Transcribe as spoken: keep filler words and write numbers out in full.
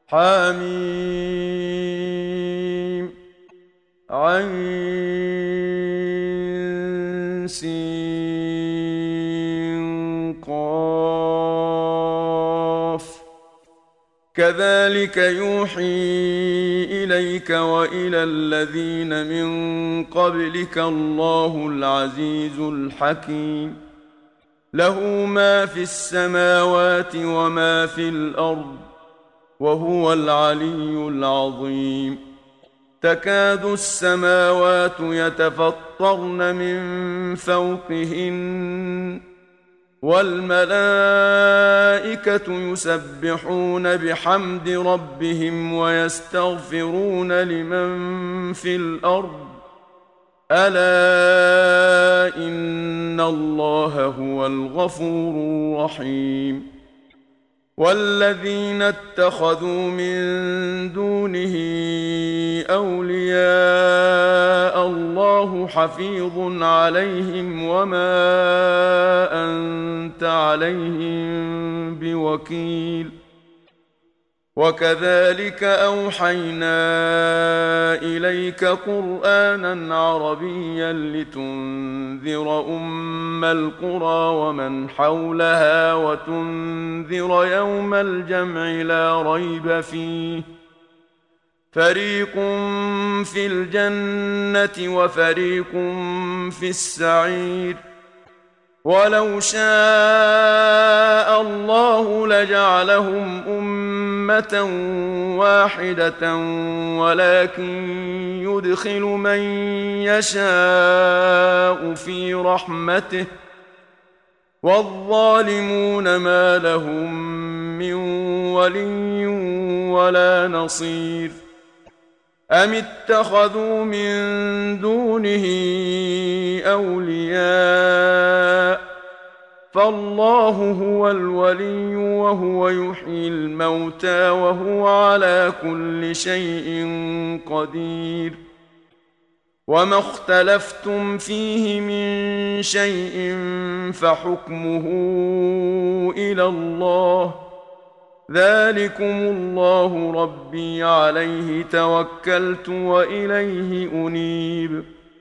حميم عين سين قاف كذلك يوحي إليك وإلى الذين من قبلك الله العزيز الحكيم له ما في السماوات وما في الأرض وهو العلي العظيم تكاد السماوات يتفطرن من فوقهن والملائكة يسبحون بحمد ربهم ويستغفرون لمن في الأرض ألا إن الله هو الغفور الرحيم والذين اتخذوا من دونه أولياء الله حفيظ عليهم وما أنت عليهم بوكيل وكذلك أوحينا إليك قرآنا عربيا لتنذر أم القرى ومن حولها وتنذر يوم الجمع لا ريب فيه فريق في الجنة وفريق في السعير ولو شاء الله لجعلهم أمة واحدة ولكن يدخل من يشاء في رحمته والظالمون ما لهم من ولي ولا نصير أم اتخذوا من دونه أولياء فالله هو الولي وهو يحيي الموتى وهو على كل شيء قدير وما اختلفتم فيه من شيء فحكمه إلى الله ذلكم الله ربي عليه توكلت وإليه أنيب